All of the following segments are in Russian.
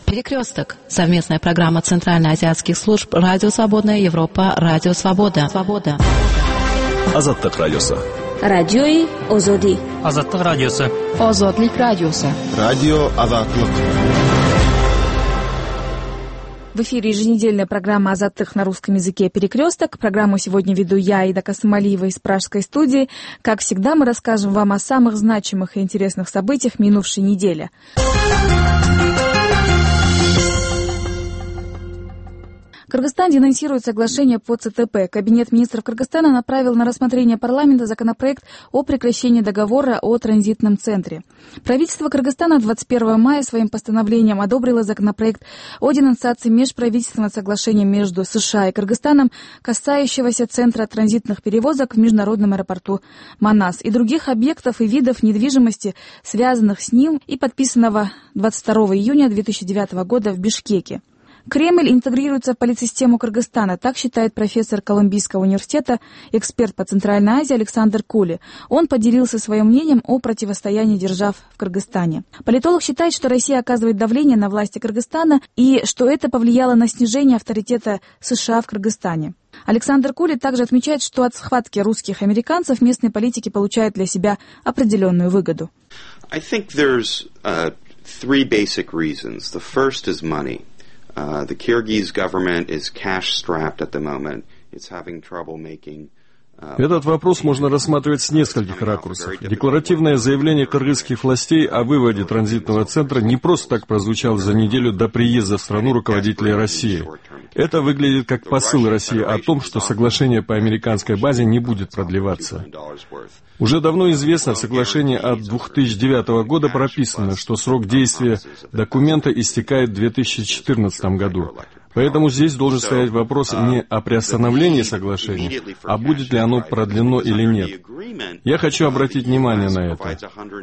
Перекресток. Совместная программа Центральноазиатских служб «Радио Свободная Европа», «Радио Свобода». Азаттык радиосы. Радиои Озоди. Азаттык радиосы. Озодлик радиосы. Радио Азаттык. В эфире еженедельная программа «Азаттык» на русском языке «Перекресток». Программу сегодня веду я, Аида Касымалиева, из Пражской студии. Как всегда, мы расскажем вам о самых значимых и интересных событиях минувшей недели. Кыргызстан денонсирует соглашение по ЦТП. Кабинет министров Кыргызстана направил на рассмотрение парламента законопроект о прекращении договора о транзитном центре. Правительство Кыргызстана 21 мая своим постановлением одобрило законопроект о денонсации межправительственного соглашения между США и Кыргызстаном, касающегося центра транзитных перевозок в международном аэропорту Манас и других объектов и видов недвижимости, связанных с ним, и подписанного 22 июня 2009 года в Бишкеке. Кремль интегрируется в политсистему Кыргызстана, так считает профессор Колумбийского университета, эксперт по Центральной Азии Александр Кули. Он поделился своим мнением о противостоянии держав в Кыргызстане. Политолог считает, что Россия оказывает давление на власти Кыргызстана и что это повлияло на снижение авторитета США в Кыргызстане. Александр Кули также отмечает, что от схватки русских американцев местные политики получают для себя определенную выгоду. I think there's three basic reasons. The first is money. The Kyrgyz government is cash-strapped at the moment. It's having trouble making. Этот вопрос можно рассматривать с нескольких ракурсов. Декларативное заявление кыргызских властей о выводе транзитного центра не просто так прозвучало за неделю до приезда в страну руководителей России. Это выглядит как посыл России о том, что соглашение по американской базе не будет продлеваться. Уже давно известно, в соглашении от 2009 года прописано, что срок действия документа истекает в 2014 году. Поэтому здесь должен стоять вопрос не о приостановлении соглашения, а будет ли оно продлено или нет. Я хочу обратить внимание на это.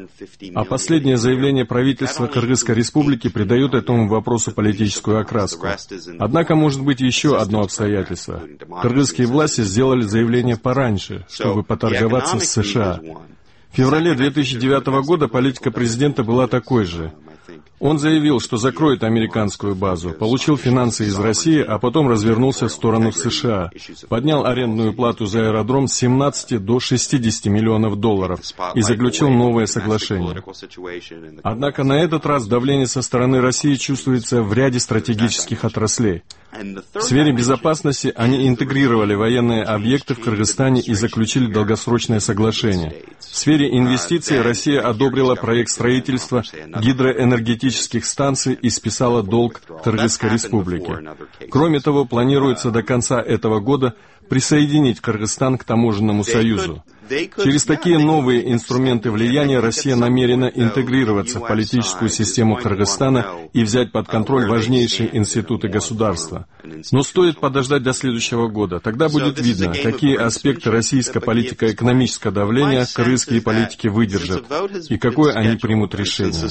А последнее заявление правительства Кыргызской республики придает этому вопросу политическую окраску. Однако может быть еще одно обстоятельство. Кыргызские власти сделали заявление пораньше, чтобы поторговаться с США. В феврале 2009 года политика президента была такой же. Он заявил, что закроет американскую базу, получил финансы из России, а потом развернулся в сторону США, поднял арендную плату за аэродром с 17 до 60 миллионов долларов и заключил новое соглашение. Однако на этот раз давление со стороны России чувствуется в ряде стратегических отраслей. В сфере безопасности они интегрировали военные объекты в Кыргызстане и заключили долгосрочное соглашение. В сфере инвестиций Россия одобрила проект строительства гидроэнергетических станций и списала долг Кыргызской республике. Кроме того, планируется до конца этого года присоединить Кыргызстан к таможенному союзу. Через такие новые инструменты влияния Россия намерена интегрироваться в политическую систему Кыргызстана и взять под контроль важнейшие институты государства. Но стоит подождать до следующего года. Тогда будет видно, какие аспекты российско-политико-экономического давления кыргызские политики выдержат и какое они примут решение.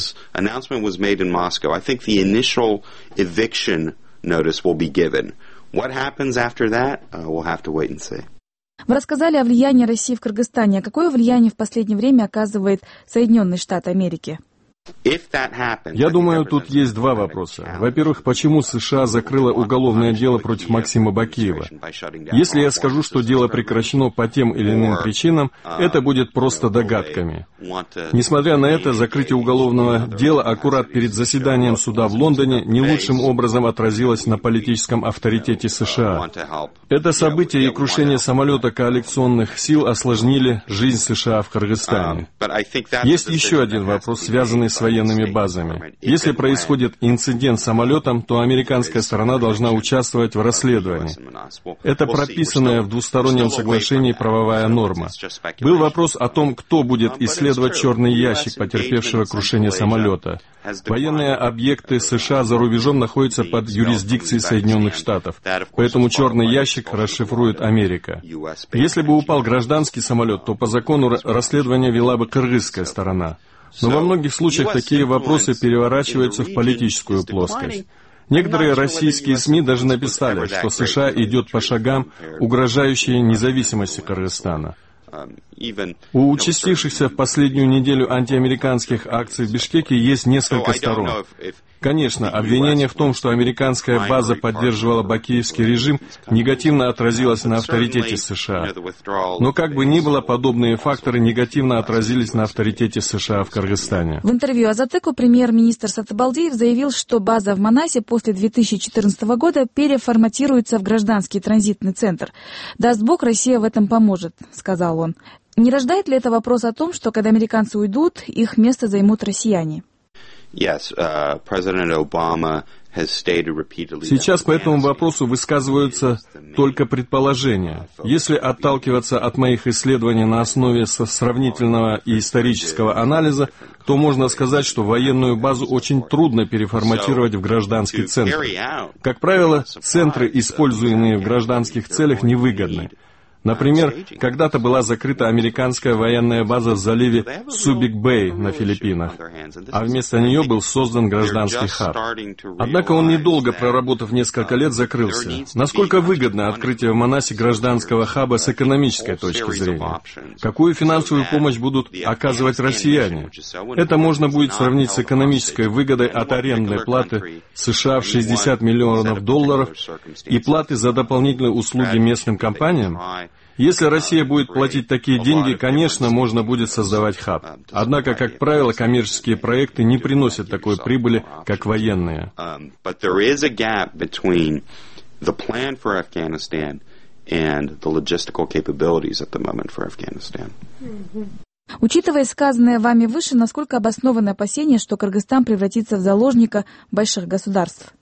Вы рассказали о влиянии России в Кыргызстане. А какое влияние в последнее время оказывает Соединенные Штаты Америки? Я думаю, тут есть два вопроса. Во-первых, почему США закрыла уголовное дело против Максима Бакиева? Если я скажу, что дело прекращено по тем или иным причинам, это будет просто догадками. Несмотря на это, закрытие уголовного дела аккурат перед заседанием суда в Лондоне не лучшим образом отразилось на политическом авторитете США. Это событие и крушение самолета коалиционных сил осложнили жизнь США в Кыргызстане. Есть еще один вопрос, связанный с военными базами. Если происходит инцидент с самолетом, то американская сторона должна участвовать в расследовании. Это прописанная в двустороннем соглашении правовая норма. Был вопрос о том, кто будет исследовать черный ящик потерпевшего крушение самолета. Военные объекты США за рубежом находятся под юрисдикцией Соединенных Штатов, поэтому черный ящик расшифрует Америка. Если бы упал гражданский самолет, то по закону расследование вела бы кыргызская сторона. Но во многих случаях такие вопросы переворачиваются в политическую плоскость. Некоторые российские СМИ даже написали, что США идет по шагам, угрожающие независимости Кыргызстана. У участившихся в последнюю неделю антиамериканских акций в Бишкеке есть несколько сторон. Конечно, обвинение в том, что американская база поддерживала бакиевский режим, негативно отразилось на авторитете США. Но как бы ни было, подобные факторы негативно отразились на авторитете США в Кыргызстане. В интервью Азатыку премьер-министр Сатыбалдиев заявил, что база в Манасе после 2014 года переформатируется в гражданский транзитный центр. «Даст Бог, Россия в этом поможет», — сказал он. Не рождает ли это вопрос о том, что когда американцы уйдут, их место займут россияне? Сейчас по этому вопросу высказываются только предположения. Если отталкиваться от моих исследований на основе сравнительного и исторического анализа, то можно сказать, что военную базу очень трудно переформатировать в гражданский центр. Как правило, центры, используемые в гражданских целях, невыгодны. Например, когда-то была закрыта американская военная база в заливе Субик-Бэй на Филиппинах, а вместо нее был создан гражданский хаб. Однако он, недолго проработав несколько лет, закрылся. Насколько выгодно открытие в Манасе гражданского хаба с экономической точки зрения? Какую финансовую помощь будут оказывать россияне? Это можно будет сравнить с экономической выгодой от арендной платы США в $60 миллионов и платы за дополнительные услуги местным компаниям. Если Россия будет платить такие деньги, конечно, можно будет создавать хаб. Однако, как правило, коммерческие проекты не приносят такой прибыли, как военные. Учитывая сказанное вами выше, насколько обоснованы опасения, что Кыргызстан превратится в заложника больших государств?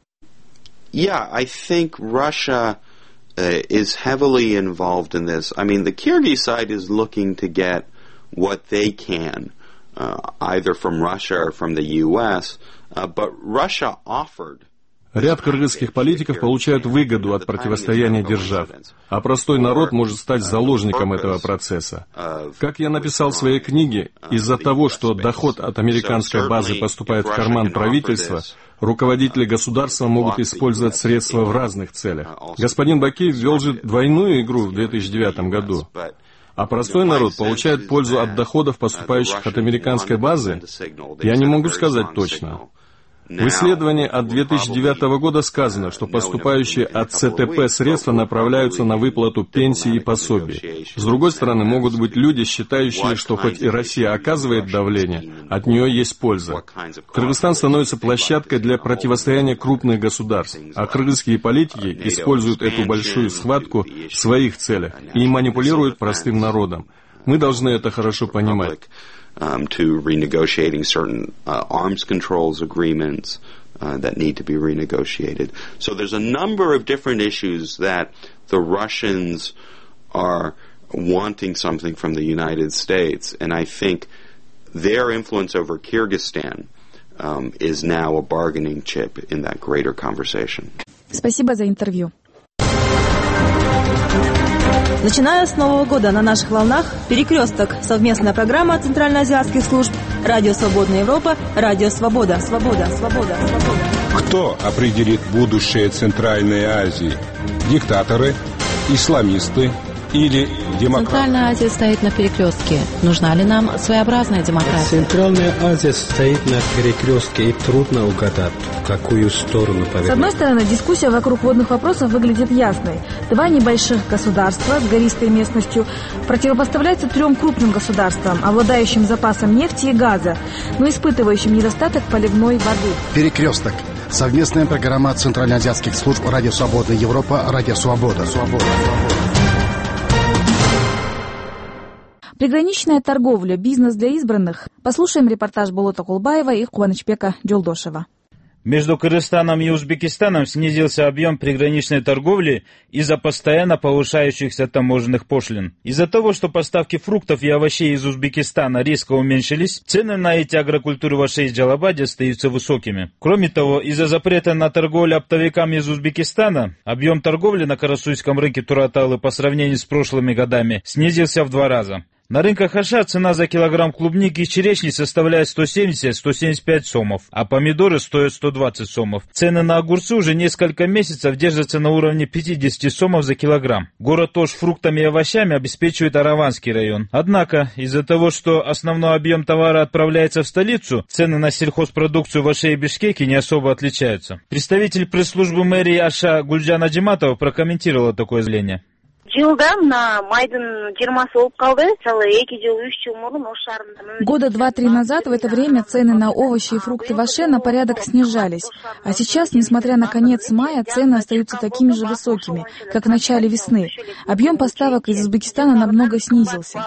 Is heavily involved in this. I mean, the Kyrgyz side is looking to get what they can, either from Russia or from the U.S., but Russia offered. Ряд кыргызских политиков получают выгоду от противостояния держав, а простой народ может стать заложником этого процесса. Как я написал в своей книге, из-за того, что доход от американской базы поступает в карман правительства, руководители государства могут использовать средства в разных целях. Господин Бакиев вел же двойную игру в 2009 году. А простой народ получает пользу от доходов, поступающих от американской базы? Я не могу сказать точно. В исследовании от 2009 года сказано, что поступающие от ЦТП средства направляются на выплату пенсий и пособий. С другой стороны, могут быть люди, считающие, что хоть и Россия оказывает давление, от нее есть польза. Кыргызстан становится площадкой для противостояния крупных государств, а кыргызские политики используют эту большую схватку в своих целях и манипулируют простым народом. Мы должны это хорошо понимать. To renegotiating certain arms controls agreements that need to be renegotiated. So there's a number of different issues that the Russians are wanting something from the United States, and I think their influence over Kyrgyzstan is now a bargaining chip in that greater conversation. Спасибо за интервью. Начиная с Нового года на наших волнах «Перекресток» — совместная программа центральноазиатских служб «Радио Свободная Европа», «Радио Свобода». Кто определит будущее Центральной Азии? Диктаторы, исламисты или демократы? Центральная Азия стоит на перекрестке. Нужна ли нам своеобразная демократия? Центральная Азия стоит на перекрестке, и трудно угадать, в какую сторону повернуть. С одной стороны, дискуссия вокруг водных вопросов выглядит ясной. Два небольших государства с гористой местностью противопоставляются трем крупным государствам, обладающим запасом нефти и газа, но испытывающим недостаток поливной воды. Перекресток. Совместная программа центральноазиатских служб «Радио Свободная Европа», «Радио Свобода». Приграничная торговля, бизнес для избранных. Послушаем репортаж Болота Кулбаева и Кубанычбека Джолдошева. Между Кыргызстаном и Узбекистаном снизился объем приграничной торговли из-за постоянно повышающихся таможенных пошлин. Из-за того, что поставки фруктов и овощей из Узбекистана резко уменьшились, цены на эти агрокультуры в Ошей и Джалабаде остаются высокими. Кроме того, из-за запрета на торговлю оптовиками из Узбекистана, объем торговли на карасуйском рынке Тураталы по сравнению с прошлыми годами снизился в 2 раза. На рынках Аша цена за килограмм клубники и черешни составляет 170-175 сомов, а помидоры стоят 120 сомов. Цены на огурцы уже несколько месяцев держатся на уровне 50 сомов за килограмм. Город Ош фруктами и овощами обеспечивает Араванский район. Однако, из-за того, что основной объем товара отправляется в столицу, цены на сельхозпродукцию в Аше и Бишкеке не особо отличаются. Представитель пресс-службы мэрии Аша Гульджан Аджиматова прокомментировала такое заявление. Года 2-3 назад в это время цены на овощи и фрукты в Аше на порядок снижались. А сейчас, несмотря на конец мая, цены остаются такими же высокими, как в начале весны. Объем поставок из Узбекистана намного снизился.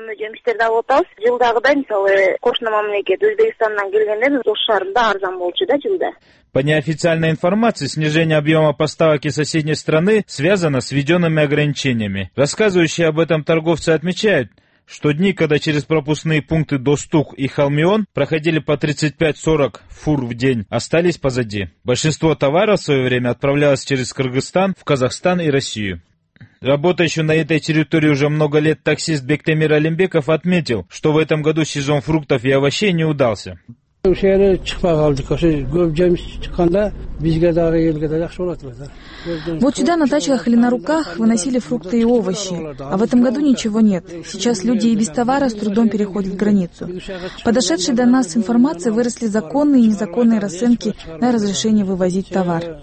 По неофициальной информации, снижение объема поставок из соседней страны связано с введенными ограничениями. Рассказывающие об этом торговцы отмечают, что дни, когда через пропускные пункты Достук и Халмион проходили по 35-40 фур в день, остались позади. Большинство товаров в свое время отправлялось через Кыргызстан, в Казахстан и Россию. Работающий на этой территории уже много лет таксист Бектемир Алимбеков отметил, что в этом году сезон фруктов и овощей не удался. Вот сюда на тачках или на руках выносили фрукты и овощи, а в этом году ничего нет. Сейчас люди и без товара с трудом переходят границу. Подошедшей до нас информации выросли законные и незаконные расценки на разрешение вывозить товар.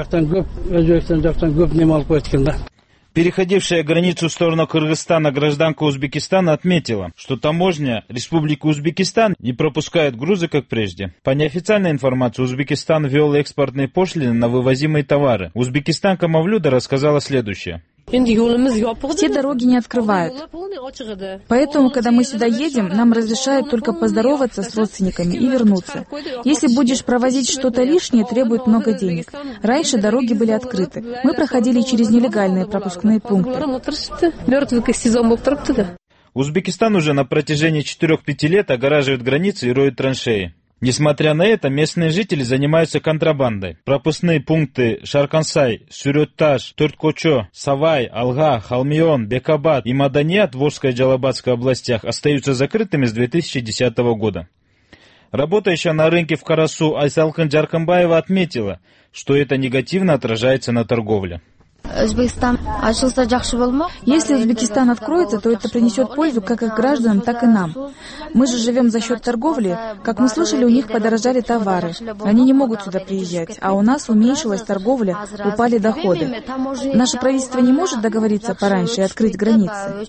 Переходившая границу в сторону Кыргызстана гражданка Узбекистана отметила, что таможня Республики Узбекистан не пропускает грузы, как прежде. По неофициальной информации, Узбекистан ввел экспортные пошлины на вывозимые товары. Узбекистанка Мавлюда рассказала следующее. Все дороги не открывают. Поэтому, когда мы сюда едем, нам разрешают только поздороваться с родственниками и вернуться. Если будешь провозить что-то лишнее, требует много денег. Раньше дороги были открыты. Мы проходили через нелегальные пропускные пункты. Узбекистан уже на протяжении 4-5 лет огораживает границы и роет траншеи. Несмотря на это, местные жители занимаются контрабандой. Пропускные пункты Шаркансай, Сюретташ, Төрткочо, Савай, Алга, Халмион, Бекабад и Маданият в Волжской и Джалабадской областях остаются закрытыми с 2010 года. Работающая на рынке в Карасу Айсалкын Джаркамбаева отметила, что это негативно отражается на торговле. Если Узбекистан откроется, то это принесет пользу как их гражданам, так и нам. Мы же живем за счет торговли. Как мы слышали, у них подорожали товары. Они не могут сюда приезжать, а у нас уменьшилась торговля, упали доходы. Наше правительство не может договориться пораньше и открыть границы.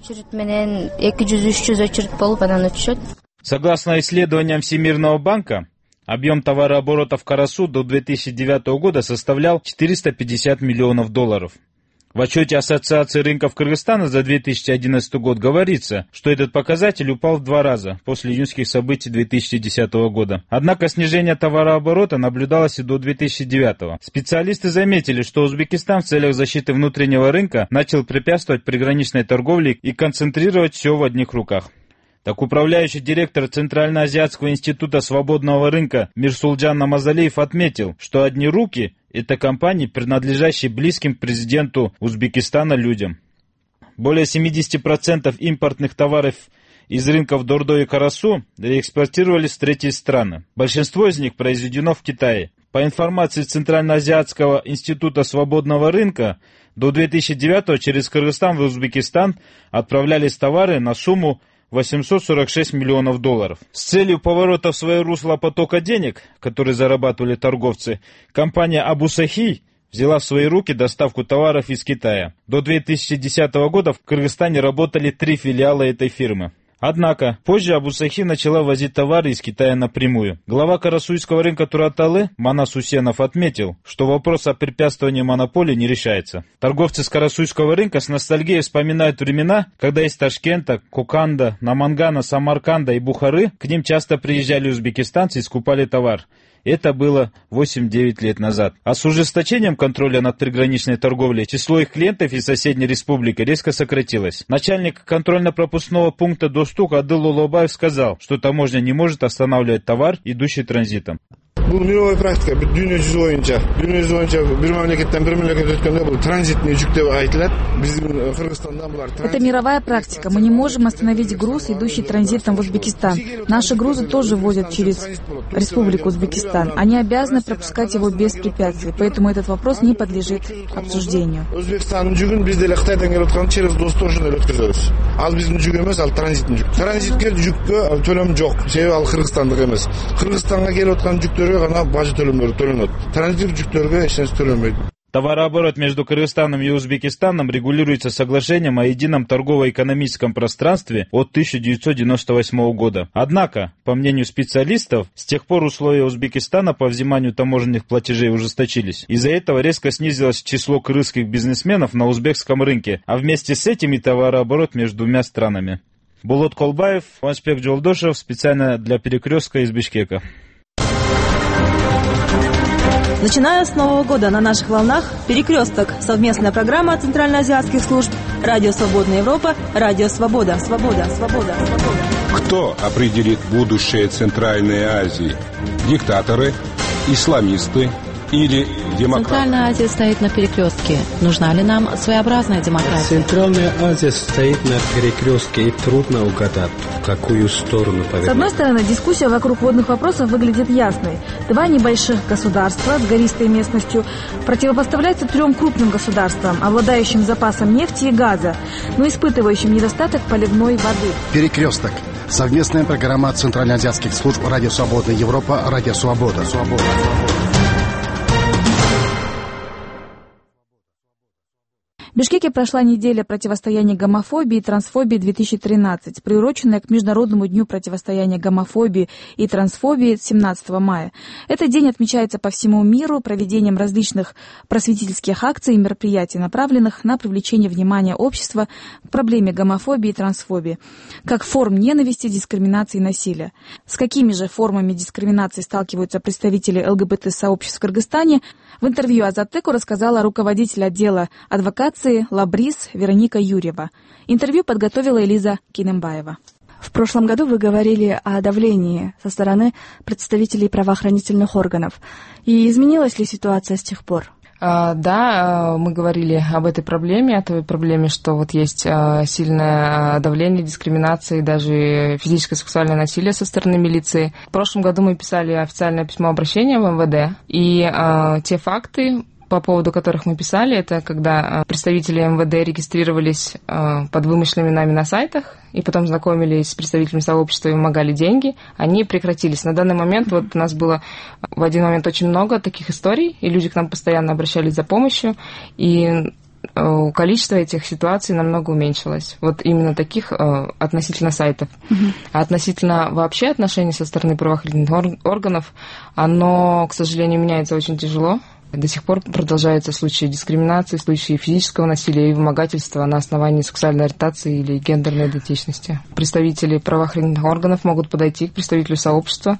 Согласно исследованиям Всемирного банка, объем товарооборота в Карасу до 2009 года составлял $450 миллионов. В отчете Ассоциации рынков Кыргызстана за 2011 год говорится, что этот показатель упал в 2 раза после июньских событий 2010 года. Однако снижение товарооборота наблюдалось и до 2009. Специалисты заметили, что Узбекистан в целях защиты внутреннего рынка начал препятствовать приграничной торговле и концентрировать все в одних руках. Так управляющий директор Центральноазиатского института свободного рынка Мирсулджан Намазалиев отметил, что одни руки – это компании, принадлежащие близким к президенту Узбекистана людям. Более 70% импортных товаров из рынков Дордо и Карасу реэкспортировались в третьи страны. Большинство из них произведено в Китае. По информации Центральноазиатского института свободного рынка, до 2009 через Кыргызстан в Узбекистан отправлялись товары на сумму $846 миллионов. С целью поворота в свое русло потока денег, которые зарабатывали торговцы, компания Абу Сахи взяла в свои руки доставку товаров из Китая. До 2010 года в Кыргызстане работали 3 филиала этой фирмы. Однако, позже Абу Сахи начала возить товары из Китая напрямую. Глава карасуйского рынка Тураталы Манас Усенов отметил, что вопрос о препятствовании монополии не решается. Торговцы с карасуйского рынка с ностальгией вспоминают времена, когда из Ташкента, Коканда, Намангана, Самарканда и Бухары к ним часто приезжали узбекистанцы и скупали товар. Это было 8-9 лет назад. А с ужесточением контроля над приграничной торговлей число их клиентов из соседней республики резко сократилось. Начальник контрольно-пропускного пункта Достук Адыл Улобаев сказал, что таможня не может останавливать товар, идущий транзитом. Бул мировой практика, дүйнө жүзү боюнча бир мамлекеттен бир мамлекетке өткөндө бул транзитный жүк деп айтылат. Биздин Кыргызстанда булар Это мировая практика. Мы не можем остановить груз, идущий транзитом в Узбекистан. Наши грузы тоже возят через Республику Узбекистан. Они обязаны пропускать его без препятствий, поэтому этот вопрос не подлежит обсуждению. Өзбекстандын жүгүн биз деле Кытайдан келип аткан через достошун эле өткөзөбүз. Ал биздин жүк эмес, ал транзиттин жүк. Транзитке жүккө төлөм жок. Себеби ал Кыргызстандык эмес. Кыргызстанга келип аткан жүктөргө гана бажы төлөмдөрү төленет. Транзиттик жүктөргө эч нерсе төлөнбөйт. Товарооборот между Кыргызстаном и Узбекистаном регулируется соглашением о едином торгово-экономическом пространстве от 1998 года. Однако, по мнению специалистов, с тех пор условия Узбекистана по взиманию таможенных платежей ужесточились. Из-за этого резко снизилось число кыргызских бизнесменов на узбекском рынке, а вместе с этим и товарооборот между двумя странами. Булат Колбаев, Ваншбек Жолдошев, специально для «Перекрестка» из Бишкека. Начиная с Нового года на наших волнах «Перекресток» — совместная программа Центральноазиатских служб «Радио Свободная Европа», «Радио Свобода». Кто определит будущее Центральной Азии? Диктаторы, исламисты или демократы? Центральная Азия стоит на перекрестке. Нужна ли нам своеобразная демократия? Центральная Азия стоит на перекрестке, и трудно угадать, в какую сторону повернуть. С одной стороны, дискуссия вокруг водных вопросов выглядит ясной. Два небольших государства с гористой местностью противопоставляются трем крупным государствам, обладающим запасом нефти и газа, но испытывающим недостаток поливной воды. Перекресток. Совместная программа Центральноазиатских служб «Радио Свободная Европа», «Радио Свобода». В Бишкеке прошла неделя противостояния гомофобии и трансфобии 2013, приуроченная к Международному дню противостояния гомофобии и трансфобии 17 мая. Этот день отмечается по всему миру проведением различных просветительских акций и мероприятий, направленных на привлечение внимания общества к проблеме гомофобии и трансфобии, как форм ненависти, дискриминации и насилия. С какими же формами дискриминации сталкиваются представители ЛГБТ-сообществ в Кыргызстане, в интервью Азаттеку рассказала руководитель отдела адвокации Лабрис Вероника Юрьева. Интервью подготовила Элиза Кинембаева. В прошлом году вы говорили о давлении со стороны представителей правоохранительных органов. И изменилась ли ситуация с тех пор? Да, мы говорили об этой проблеме, о той проблеме, что вот есть сильное давление, дискриминация и даже физическое сексуальное насилие со стороны милиции. В прошлом году мы писали официальное письмо обращения в МВД, и те факты, по поводу которых мы писали, это когда представители МВД регистрировались под вымышленными именами на сайтах и потом знакомились с представителями сообщества и вымогали деньги, они прекратились. На данный момент вот у нас было в один момент очень много таких историй, и люди к нам постоянно обращались за помощью, и количество этих ситуаций намного уменьшилось. Вот именно таких относительно сайтов. А относительно вообще отношений со стороны правоохранительных органов, оно, к сожалению, меняется очень тяжело. До сих пор продолжаются случаи дискриминации, случаи физического насилия и вымогательства на основании сексуальной ориентации или гендерной идентичности. Представители правоохранительных органов могут подойти к представителю сообщества,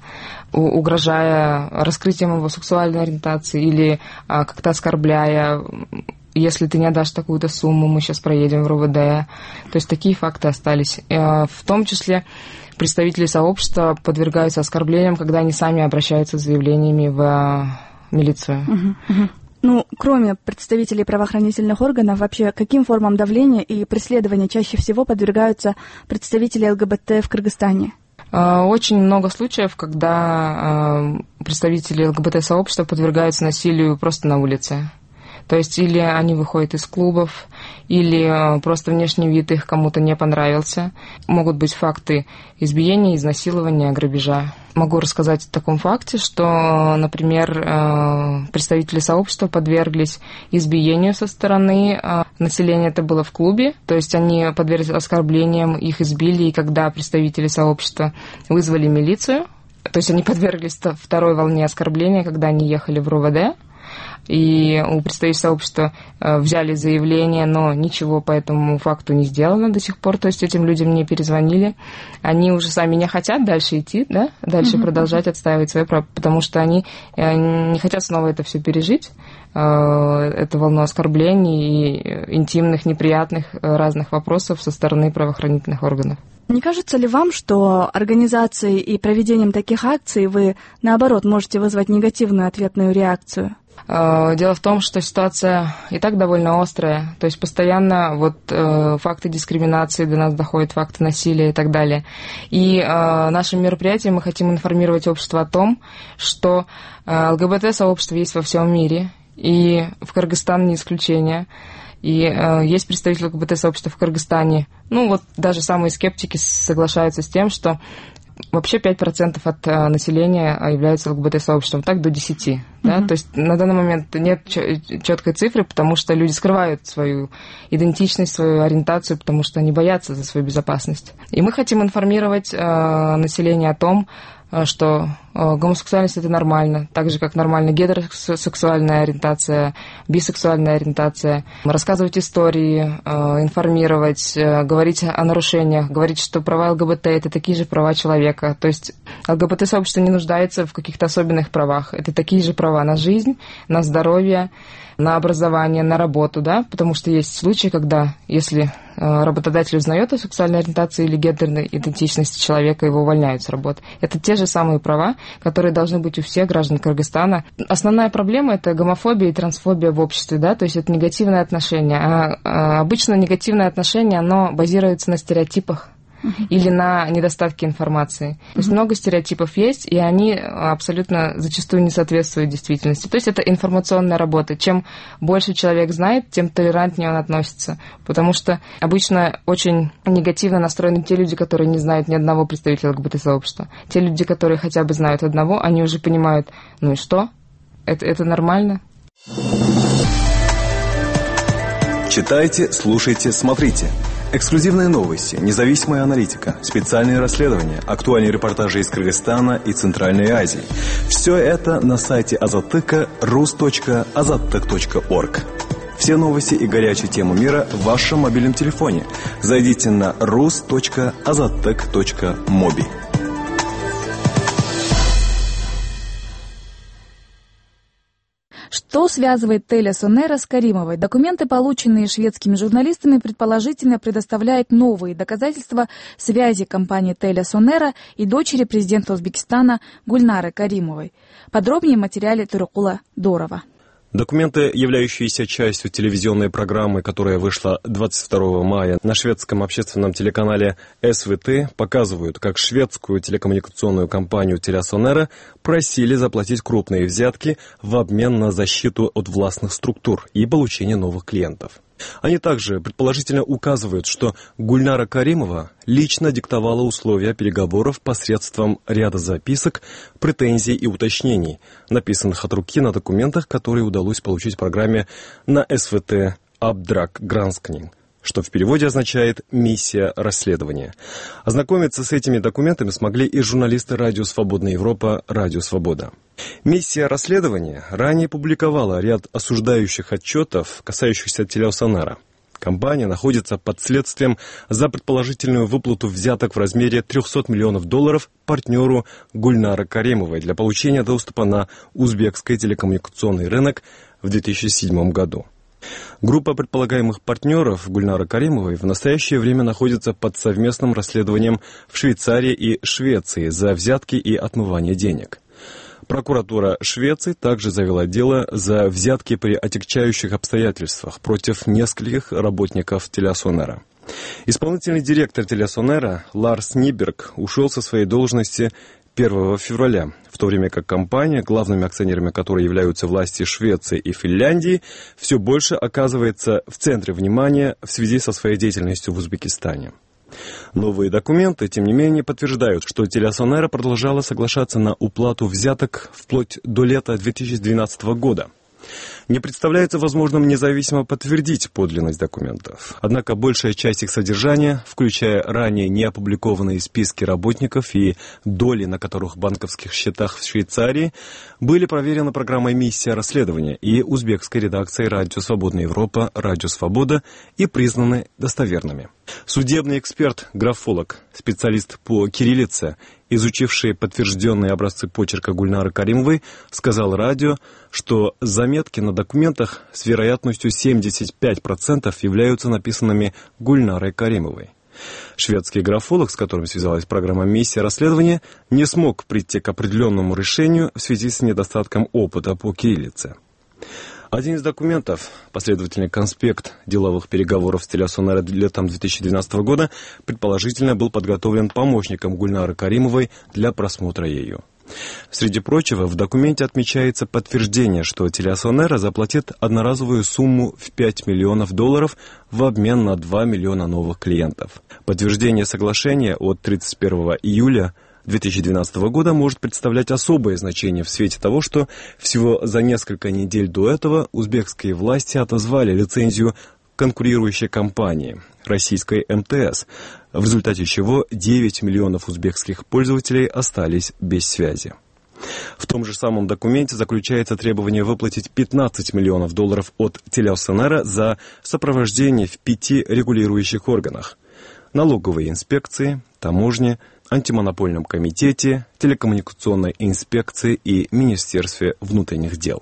угрожая раскрытием его сексуальной ориентации или как-то оскорбляя: если ты не отдашь такую-то сумму, мы сейчас проедем в РУВД. То есть такие факты остались. В том числе представители сообщества подвергаются оскорблениям, когда они сами обращаются с заявлениями в милицию. Ну, кроме представителей правоохранительных органов, вообще каким формам давления и преследования чаще всего подвергаются представители ЛГБТ в Кыргызстане? Очень много случаев, когда представители ЛГБТ-сообщества подвергаются насилию просто на улице. То есть или они выходят из клубов, или просто внешний вид их кому-то не понравился. Могут быть факты избиения, изнасилования, грабежа. Могу рассказать о таком факте, что, например, представители сообщества подверглись избиению со стороны населения. Это было в клубе, то есть они подверглись оскорблениям, их избили, и когда представители сообщества вызвали милицию, то есть они подверглись второй волне оскорбления, когда они ехали в РУВД, и у представителей сообщества взяли заявление, но ничего по этому факту не сделано до сих пор, то есть этим людям не перезвонили. Они уже сами не хотят дальше идти, да, дальше продолжать отстаивать свои права, потому что они не хотят снова это все пережить, эту волну оскорблений и интимных, неприятных разных вопросов со стороны правоохранительных органов. Не кажется ли вам, что организацией и проведением таких акций вы, наоборот, можете вызвать негативную ответную реакцию? Дело в том, что ситуация и так довольно острая, то есть постоянно факты дискриминации до нас доходят, факты насилия и так далее. И нашим мероприятием мы хотим информировать общество о том, что ЛГБТ-сообщество есть во всем мире, и в Кыргызстане не исключение. И есть представители ЛГБТ-сообщества в Кыргызстане. Даже самые скептики соглашаются с тем, что вообще 5% от населения являются ЛГБТ-сообществом, так до 10%. Да? То есть на данный момент нет четкой цифры, потому что люди скрывают свою идентичность, свою ориентацию, потому что они боятся за свою безопасность. И мы хотим информировать население о том, что гомосексуальность – это нормально, так же, как нормальна гетеросексуальная ориентация, бисексуальная ориентация. Рассказывать истории, информировать, говорить о нарушениях, говорить, что права ЛГБТ – это такие же права человека. То есть ЛГБТ-сообщество не нуждается в каких-то особенных правах. Это такие же права на жизнь, на здоровье, на образование, на работу, да, потому что есть случаи, когда, если работодатель узнает о сексуальной ориентации или гендерной идентичности человека, его увольняют с работы. Это те же самые права, которые должны быть у всех граждан Кыргызстана. Основная проблема – это гомофобия и трансфобия в обществе, да, то есть это негативное отношение. А обычно негативное отношение, оно базируется на стереотипах или на недостатке информации. То есть много стереотипов есть, и они абсолютно зачастую не соответствуют действительности. То есть это информационная работа. Чем больше человек знает, тем толерантнее он относится. Потому что обычно очень негативно настроены те люди, которые не знают ни одного представителя ЛГБТ-сообщества. Те люди, которые хотя бы знают одного, они уже понимают, ну и что? Это нормально? Читайте, слушайте, смотрите. Эксклюзивные новости, независимая аналитика, специальные расследования, актуальные репортажи из Кыргызстана и Центральной Азии. Все это на сайте Азаттыка rus.azattyk.org. Все новости и горячие темы мира в вашем мобильном телефоне. Зайдите на rus.azattyk.mobi. Что связывает Теля Сонера с Каримовой? Документы, полученные шведскими журналистами, предположительно предоставляют новые доказательства связи компании Теля Сонера и дочери президента Узбекистана Гульнары Каримовой. Подробнее в материале Турукула Дорова. Документы, являющиеся частью телевизионной программы, которая вышла 22 мая на шведском общественном телеканале СВТ, показывают, как шведскую телекоммуникационную компанию TeliaSonera просили заплатить крупные взятки в обмен на защиту от властных структур и получение новых клиентов. Они также предположительно указывают, что Гульнара Каримова лично диктовала условия переговоров посредством ряда записок, претензий и уточнений, написанных от руки на документах, которые удалось получить в программе на СВТ «Абдрак Гранскнинг», что в переводе означает «миссия расследования». Ознакомиться с этими документами смогли и журналисты «Радио Свободная Европа», «Радио Свобода». Миссия расследования ранее публиковала ряд осуждающих отчетов, касающихся TeliaSonera. Компания находится под следствием за предположительную выплату взяток в размере $300 миллионов партнеру Гульнары Каримовой для получения доступа на узбекский телекоммуникационный рынок в 2007 году. Группа предполагаемых партнеров Гульнары Каримовой в настоящее время находится под совместным расследованием в Швейцарии и Швеции за взятки и отмывание денег. Прокуратура Швеции также завела дело за взятки при отягчающих обстоятельствах против нескольких работников TeliaSonera. Исполнительный директор TeliaSonera Ларс Ниберг ушел со своей должности 1 февраля, в то время как компания, главными акционерами которой являются власти Швеции и Финляндии, все больше оказывается в центре внимания в связи со своей деятельностью в Узбекистане. Новые документы, тем не менее, подтверждают, что TeliaSonera продолжала соглашаться на уплату взяток вплоть до лета 2012 года. Не представляется возможным независимо подтвердить подлинность документов. Однако большая часть их содержания, включая ранее не опубликованные списки работников и доли на которых банковских счетах в Швейцарии, были проверены программой «Миссия расследования» и узбекской редакцией «Радио Свободная Европа», «Радио Свобода» и признаны достоверными. Судебный эксперт-графолог, специалист по кириллице, изучивший подтвержденные образцы почерка Гульнары Каримовой, сказал радио, что заметки на документах с вероятностью 75% являются написанными Гульнарой Каримовой. Шведский графолог, с которым связалась программа «Миссия расследования», не смог прийти к определенному решению в связи с недостатком опыта по кириллице. Один из документов, последовательный конспект деловых переговоров с Телеосонера летом 2012 года, предположительно был подготовлен помощником Гульнары Каримовой для просмотра ею. Среди прочего, в документе отмечается подтверждение, что Телеосонера заплатит одноразовую сумму в $5 миллионов в обмен на 2 миллиона новых клиентов. Подтверждение соглашения от 31 июля 2012 года может представлять особое значение в свете того, что всего за несколько недель до этого узбекские власти отозвали лицензию конкурирующей компании, российской МТС, в результате чего 9 миллионов узбекских пользователей остались без связи. В том же самом документе заключается требование выплатить $15 миллионов от Телеосонера за сопровождение в 5 регулирующих органах: налоговой инспекции, таможне, антимонопольном комитете, телекоммуникационной инспекции и Министерстве внутренних дел.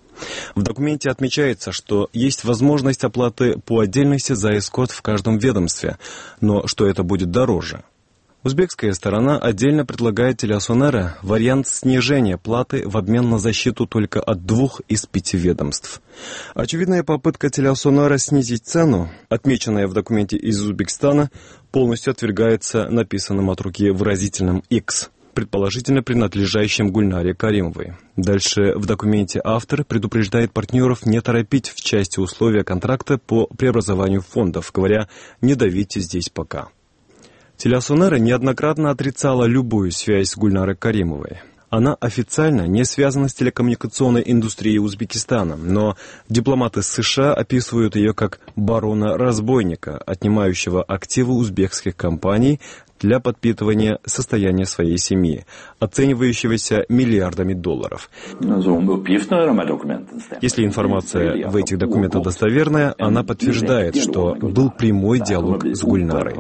В документе отмечается, что есть возможность оплаты по отдельности за эскорт в каждом ведомстве, но что это будет дороже. Узбекская сторона отдельно предлагает Телеосонера вариант снижения платы в обмен на защиту только от 2 из 5 ведомств. Очевидная попытка Телеосонера снизить цену, отмеченная в документе из Узбекистана, полностью отвергается написанным от руки выразительным X, предположительно принадлежащим Гульнаре Каримовой. Дальше в документе автор предупреждает партнеров не торопить в части условия контракта по преобразованию фондов, говоря: «Не давите здесь пока». Телеосонера неоднократно отрицала любую связь с Гульнарой Каримовой. Она официально не связана с телекоммуникационной индустрией Узбекистана, но дипломаты США описывают ее как барона-разбойника, отнимающего активы узбекских компаний для подпитывания состояния своей семьи, оценивающегося миллиардами долларов. Если информация в этих документах достоверная, она подтверждает, что был прямой диалог с Гульнарой.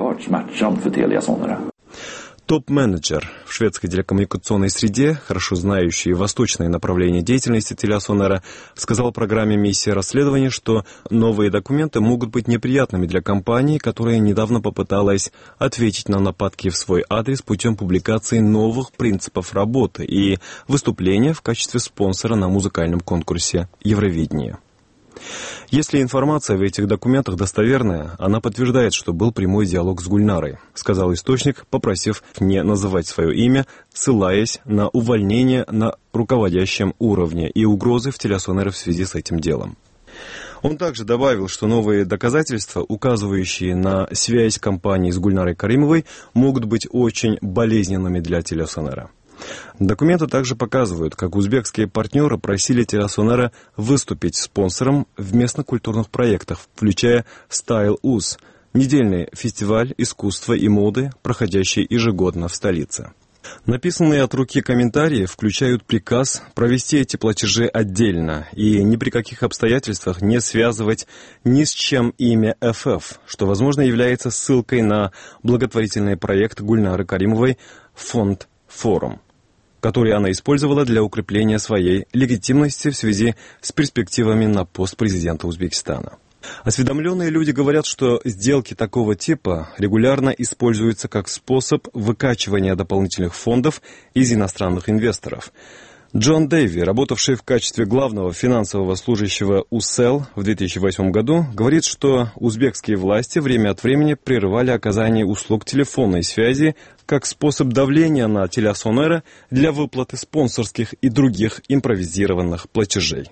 Топ-менеджер в шведской телекоммуникационной среде, хорошо знающий восточные направления деятельности Телеосонера, сказал программе «Миссия расследования», что новые документы могут быть неприятными для компании, которая недавно попыталась ответить на нападки в свой адрес путем публикации новых принципов работы и выступления в качестве спонсора на музыкальном конкурсе «Евровидение». Если информация в этих документах достоверная, она подтверждает, что был прямой диалог с Гульнарой, сказал источник, попросив не называть свое имя, ссылаясь на увольнение на руководящем уровне и угрозы в Телеосонера в связи с этим делом. Он также добавил, что новые доказательства, указывающие на связь компании с Гульнарой Каримовой, могут быть очень болезненными для Телеосонера. Документы также показывают, как узбекские партнеры просили Телеосонера выступить спонсором в местных культурных проектах, включая Style Uz, недельный фестиваль искусства и моды, проходящий ежегодно в столице. Написанные от руки комментарии включают приказ провести эти платежи отдельно и ни при каких обстоятельствах не связывать ни с чем имя ФФ, что, возможно, является ссылкой на благотворительный проект Гульнары Каримовой «Фонд Форум», который она использовала для укрепления своей легитимности в связи с перспективами на пост президента Узбекистана. Осведомленные люди говорят, что сделки такого типа регулярно используются как способ выкачивания дополнительных фондов из иностранных инвесторов. Джон Дэйви, работавший в качестве главного финансового служащего УСЭЛ в 2008 году, говорит, что узбекские власти время от времени прерывали оказание услуг телефонной связи как способ давления на Телеосонера для выплаты спонсорских и других импровизированных платежей.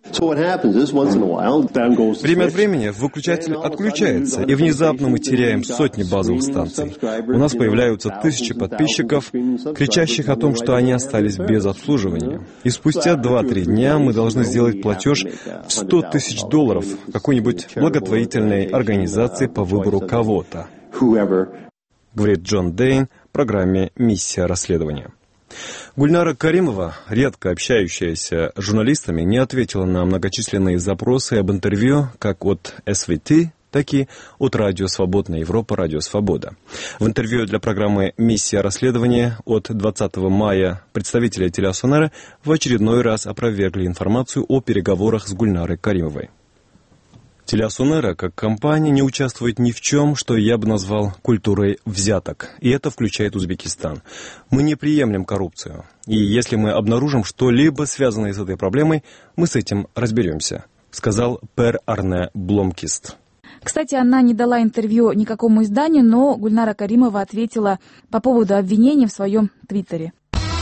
Время от времени выключатель отключается, и внезапно мы теряем сотни базовых станций. У нас появляются тысячи подписчиков, кричащих о том, что они остались без обслуживания. И спустя 2-3 дня мы должны сделать платеж в $100 тысяч какой-нибудь благотворительной организации по выбору кого-то, говорит Джон Дейн в программе «Миссия расследования». Гульнара Каримова, редко общающаяся с журналистами, не ответила на многочисленные запросы об интервью как от СВТ, так и от Радио Свободная Европа, Радио Свобода. В интервью для программы «Миссия расследования» от 20 мая представители Телеосонера в очередной раз опровергли информацию о переговорах с Гульнарой Каримовой. Телеасунера, как компания, не участвует ни в чем, что я бы назвал культурой взяток. И это включает Узбекистан. Мы не приемлем коррупцию. И если мы обнаружим что-либо, связанное с этой проблемой, мы с этим разберемся, сказал Пер Арне Бломкист. Кстати, она не дала интервью никакому изданию, но Гульнара Каримова ответила по поводу обвинений в своем твиттере.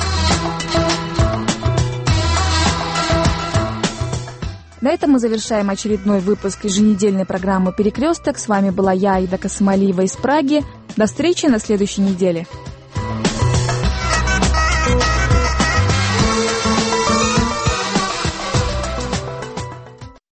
На этом мы завершаем очередной выпуск еженедельной программы «Перекресток». С вами была я, Аида Касымалиева из Праги. До встречи на следующей неделе.